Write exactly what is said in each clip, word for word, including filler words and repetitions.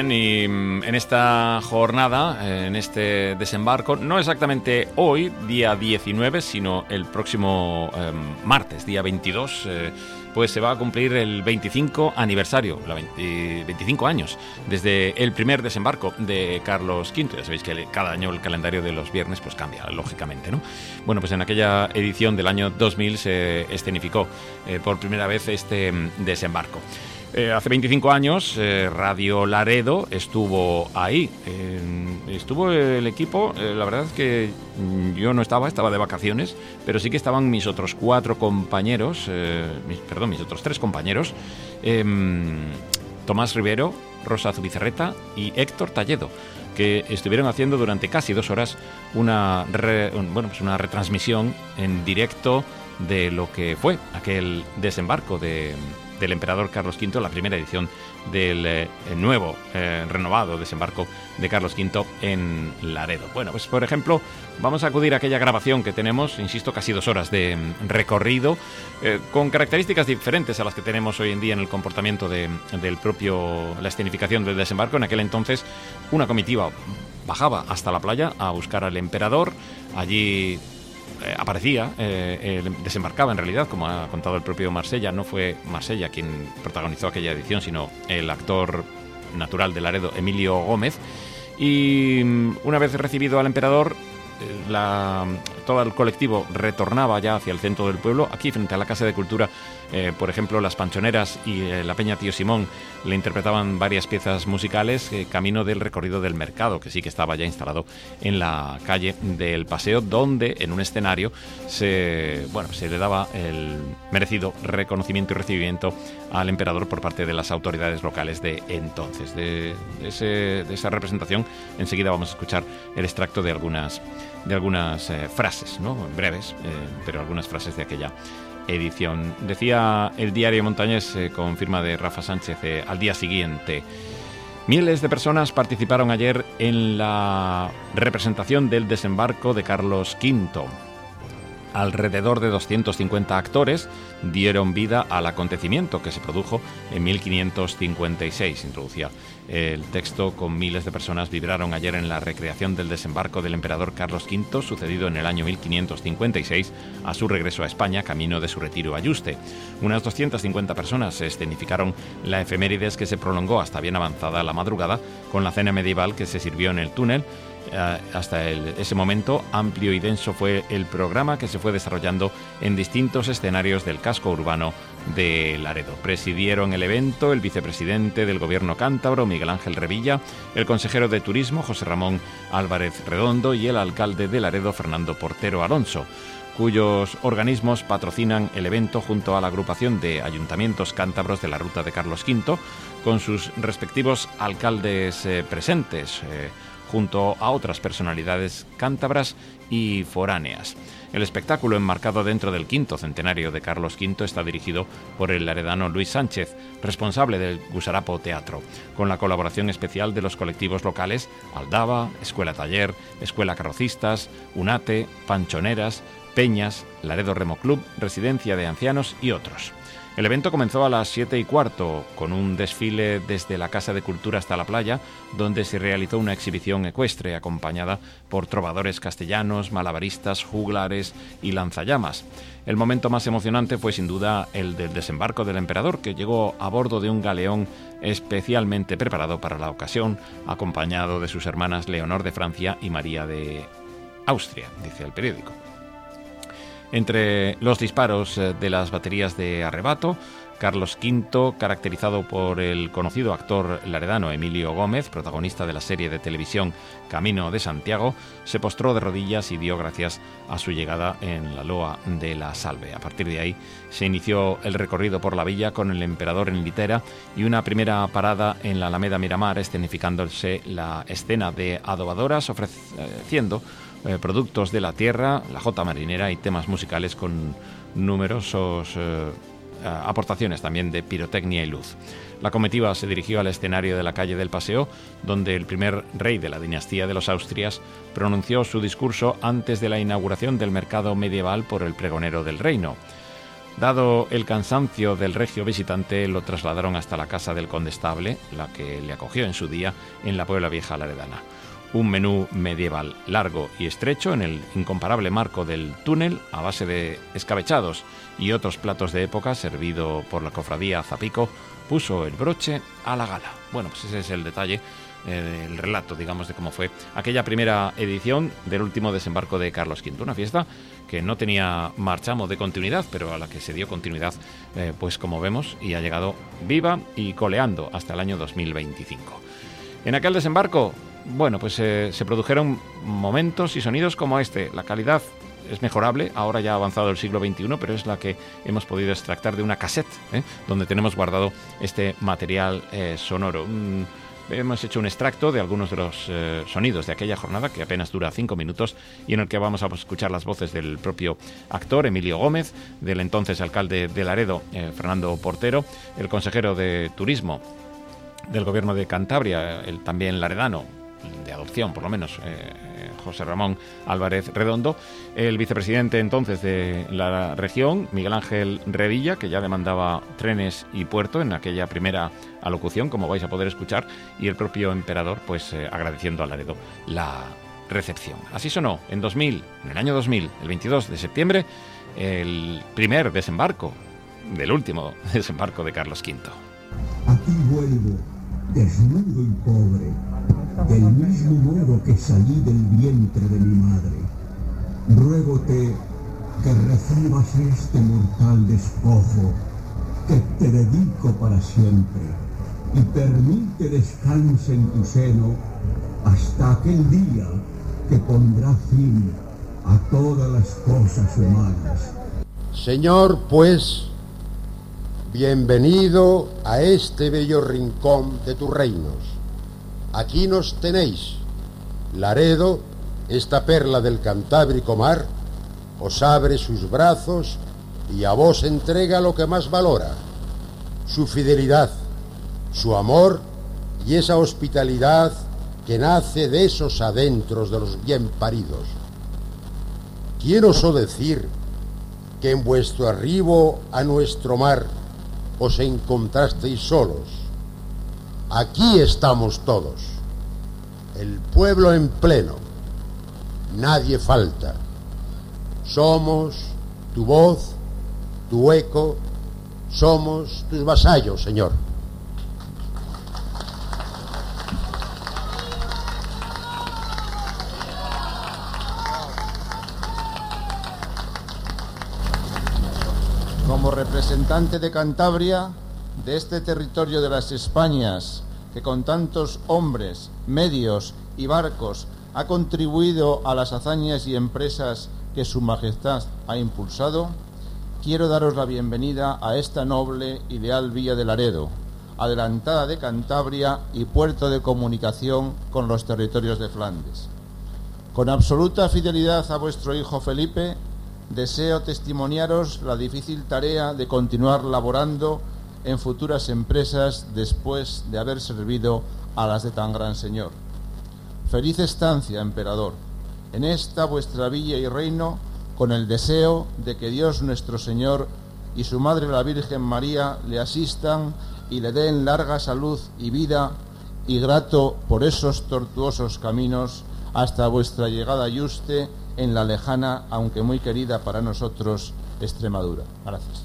Bien, y en esta jornada, en este desembarco, no exactamente hoy, día diecinueve, sino el próximo eh, martes, día veintidós, eh, pues se va a cumplir el veinticinco aniversario, la veinte, veinticinco años, desde el primer desembarco de Carlos quinto. Ya sabéis que cada año el calendario de los viernes pues cambia, lógicamente, ¿no? Bueno, pues en aquella edición del año dos mil se escenificó eh, por primera vez este desembarco. Eh, hace veinticinco años, eh, Radio Laredo estuvo ahí. Eh, estuvo el equipo, eh, la verdad es que yo no estaba, estaba de vacaciones, pero sí que estaban mis otros cuatro compañeros, eh, mis, perdón, mis otros tres compañeros, eh, Tomás Rivero, Rosa Zubizarreta y Héctor Talledo, que estuvieron haciendo durante casi dos horas una, re, bueno, pues una retransmisión en directo de lo que fue aquel desembarco de... del emperador Carlos quinto, la primera edición del eh, nuevo, eh, renovado desembarco de Carlos quinto en Laredo. Bueno, pues por ejemplo, vamos a acudir a aquella grabación que tenemos, insisto, casi dos horas de recorrido, eh, con características diferentes a las que tenemos hoy en día en el comportamiento de, del propio, la escenificación del desembarco. En aquel entonces, una comitiva bajaba hasta la playa a buscar al emperador. Allí Eh, aparecía, eh, eh, desembarcaba en realidad, como ha contado el propio Marsella. No fue Marsella quien protagonizó aquella edición, sino el actor natural de Laredo, Emilio Gómez. Y una vez recibido al emperador, eh, la, todo el colectivo retornaba ya hacia el centro del pueblo. Aquí, frente a la Casa de Cultura, eh, por ejemplo, las Panchoneras y eh, la Peña Tío Simón le interpretaban varias piezas musicales, eh, camino del recorrido del mercado, que sí que estaba ya instalado en la calle del Paseo, donde en un escenario se, bueno, se le daba el merecido reconocimiento y recibimiento al emperador por parte de las autoridades locales de entonces. De, de, ese, de esa representación enseguida vamos a escuchar el extracto de algunas, de algunas eh, frases, ¿no? Breves, eh, pero algunas frases de aquella edición. Decía el diario Montañés, eh, con firma de Rafa Sánchez, eh, al día siguiente: miles de personas participaron ayer en la representación del desembarco de Carlos quinto. Alrededor de doscientos cincuenta actores dieron vida al acontecimiento que se produjo en mil quinientos cincuenta y seis. Introducía el texto: con miles de personas vibraron ayer en la recreación del desembarco del emperador Carlos quinto, sucedido en el año mil quinientos cincuenta y seis, a su regreso a España, camino de su retiro a Yuste. Unas doscientas cincuenta personas escenificaron la efemérides, que se prolongó hasta bien avanzada la madrugada, con la cena medieval que se sirvió en el túnel. Hasta el, ese momento, amplio y denso fue el programa, que se fue desarrollando en distintos escenarios del casco urbano de Laredo. Presidieron el evento el vicepresidente del gobierno cántabro, Miguel Ángel Revilla, el consejero de turismo, José Ramón Álvarez Redondo, y el alcalde de Laredo, Fernando Portero Alonso, cuyos organismos patrocinan el evento junto a la agrupación de ayuntamientos cántabros de la ruta de Carlos quinto, con sus respectivos alcaldes eh, presentes, eh, junto a otras personalidades cántabras y foráneas. El espectáculo, enmarcado dentro del quinto centenario de Carlos quinto, está dirigido por el laredano Luis Sánchez, responsable del Gusarapo Teatro, con la colaboración especial de los colectivos locales Aldaba, Escuela Taller, Escuela Carrocistas, Unate, Panchoneras, Peñas, Laredo Remo Club, Residencia de Ancianos y otros. El evento comenzó a las siete y cuarto, con un desfile desde la Casa de Cultura hasta la playa, donde se realizó una exhibición ecuestre acompañada por trovadores castellanos, malabaristas, juglares y lanzallamas. El momento más emocionante fue sin duda el del desembarco del emperador, que llegó a bordo de un galeón especialmente preparado para la ocasión, acompañado de sus hermanas Leonor de Francia y María de Austria, dice el periódico. Entre los disparos de las baterías de arrebato, Carlos quinto, caracterizado por el conocido actor laredano Emilio Gómez, protagonista de la serie de televisión Camino de Santiago, se postró de rodillas y dio gracias a su llegada en la loa de la Salve. A partir de ahí se inició el recorrido por la villa, con el emperador en litera y una primera parada en la Alameda Miramar, escenificándose la escena de adobadoras, ofreciendo Eh, productos de la tierra, la jota marinera y temas musicales con numerosos eh, aportaciones también de pirotecnia y luz. La comitiva se dirigió al escenario de la calle del Paseo, donde el primer rey de la dinastía de los Austrias pronunció su discurso antes de la inauguración del mercado medieval por el pregonero del reino. Dado el cansancio del regio visitante, lo trasladaron hasta la casa del condestable, la que le acogió en su día en la Puebla Vieja laredana. Un menú medieval largo y estrecho en el incomparable marco del túnel a base de escabechados y otros platos de época servido por la cofradía Zapico puso el broche a la gala. Bueno, pues ese es el detalle, eh, el relato, digamos, de cómo fue aquella primera edición del último desembarco de Carlos quinto. Una fiesta que no tenía marchamo de continuidad, pero a la que se dio continuidad, eh, pues como vemos, y ha llegado viva y coleando hasta el año dos mil veinticinco. En aquel desembarco, bueno, pues eh, se produjeron momentos y sonidos como este. La calidad es mejorable, ahora ya ha avanzado el siglo veintiuno, pero es la que hemos podido extractar de una cassette, ¿eh? donde tenemos guardado este material eh, sonoro. Mm, hemos hecho un extracto de algunos de los eh, sonidos de aquella jornada, que apenas dura cinco minutos, y en el que vamos a escuchar las voces del propio actor, Emilio Gómez, del entonces alcalde de Laredo, eh, Fernando Portero, el consejero de Turismo del Gobierno de Cantabria, el también laredano, de adopción por lo menos, eh, José Ramón Álvarez Redondo, el vicepresidente entonces de la región, Miguel Ángel Revilla, que ya demandaba trenes y puerto en aquella primera alocución, como vais a poder escuchar, y el propio emperador, pues eh, agradeciendo a Laredo la recepción. Así sonó en dos mil, en el año dos mil, el veintidós de septiembre, el primer desembarco, del último desembarco de Carlos quinto. Aquí vuelvo, desnudo y pobre, del mismo modo que salí del vientre de mi madre. Ruégote que recibas este mortal despojo, que te dedico para siempre, y permite descanse en tu seno hasta aquel día que pondrá fin a todas las cosas humanas. Señor, pues, bienvenido a este bello rincón de tus reinos. Aquí nos tenéis. Laredo, esta perla del Cantábrico mar, os abre sus brazos y a vos entrega lo que más valora, su fidelidad, su amor y esa hospitalidad que nace de esos adentros de los bien paridos. ¿Quién osó decir que en vuestro arribo a nuestro mar os encontrasteis solos? Aquí estamos todos, el pueblo en pleno, nadie falta. Somos tu voz, tu eco, somos tus vasallos, Señor. Como representante de Cantabria, de este territorio de las Españas, que con tantos hombres, medios y barcos ha contribuido a las hazañas y empresas que Su Majestad ha impulsado, quiero daros la bienvenida a esta noble y leal villa de Laredo, adelantada de Cantabria y puerto de comunicación con los territorios de Flandes. Con absoluta fidelidad a vuestro hijo Felipe, deseo testimoniaros la difícil tarea de continuar laborando en futuras empresas después de haber servido a las de tan gran señor. Feliz estancia, emperador, en esta vuestra villa y reino, con el deseo de que Dios nuestro Señor y su Madre la Virgen María le asistan y le den larga salud y vida, y grato por esos tortuosos caminos hasta vuestra llegada a Yuste en la lejana, aunque muy querida para nosotros, Extremadura. Gracias.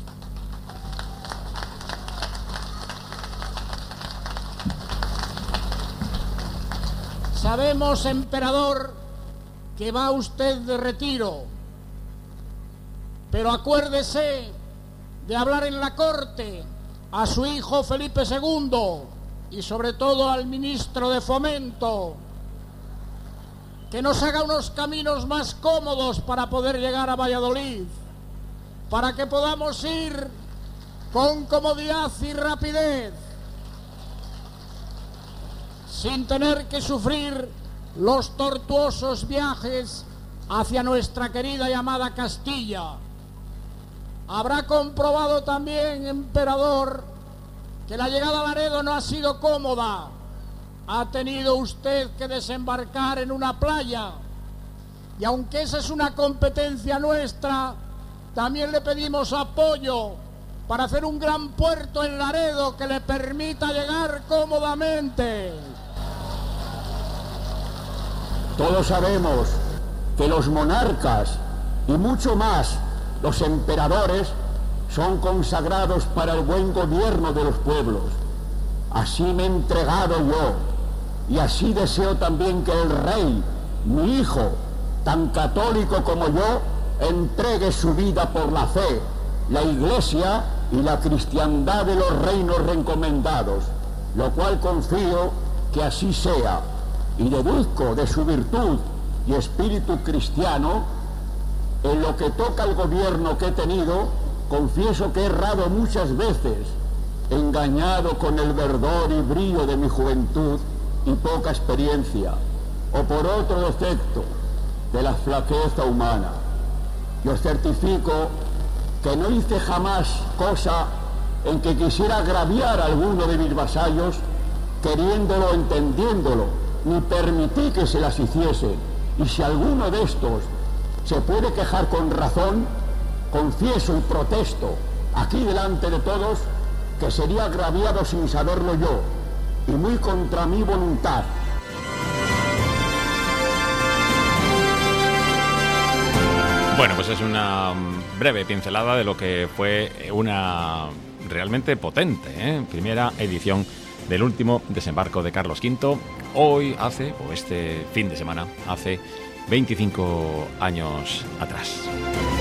Sabemos, emperador, que va usted de retiro, pero acuérdese de hablar en la corte a su hijo Felipe segundo y sobre todo al ministro de Fomento, que nos haga unos caminos más cómodos para poder llegar a Valladolid, para que podamos ir con comodidad y rapidez, sin tener que sufrir los tortuosos viajes hacia nuestra querida y amada Castilla. Habrá comprobado también, emperador, que la llegada a Laredo no ha sido cómoda. Ha tenido usted que desembarcar en una playa, y aunque esa es una competencia nuestra, también le pedimos apoyo para hacer un gran puerto en Laredo que le permita llegar cómodamente. Todos sabemos que los monarcas y mucho más los emperadores son consagrados para el buen gobierno de los pueblos. Así me he entregado yo y así deseo también que el rey, mi hijo, tan católico como yo, entregue su vida por la fe, la Iglesia y la cristiandad de los reinos reencomendados, lo cual confío que así sea, y deduzco de su virtud y espíritu cristiano. En lo que toca al gobierno que he tenido, confieso que he errado muchas veces, engañado con el verdor y brillo de mi juventud y poca experiencia, o por otro defecto de la flaqueza humana. Yo certifico que no hice jamás cosa en que quisiera agraviar a alguno de mis vasallos, queriéndolo, entendiéndolo, ni permití que se las hiciesen. Y si alguno de estos se puede quejar con razón, confieso y protesto aquí delante de todos que sería agraviado sin saberlo yo, y muy contra mi voluntad. Bueno, pues es una breve pincelada de lo que fue una realmente potente, ¿eh? primera edición del último desembarco de Carlos quinto. Hoy hace, o este fin de semana, hace veinticinco años atrás.